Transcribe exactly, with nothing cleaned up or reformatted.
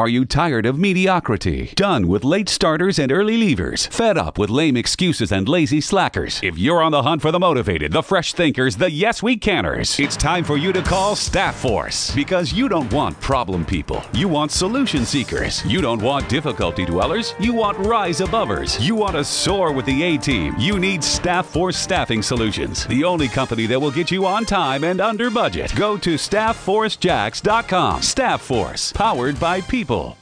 Are you tired of mediocrity? Done with late starters and early leavers? Fed up with lame excuses and lazy slackers? If you're on the hunt for the motivated, the fresh thinkers, the yes we canners, it's time for you to call Staff Force. Because you don't want problem people. You want solution seekers. You don't want difficulty dwellers. You want rise abovers. You want to soar with the A-team. You need Staff Force Staffing Solutions. The only company that will get you on time and under budget. Go to staff force jacks dot com. Staff Force, powered by people.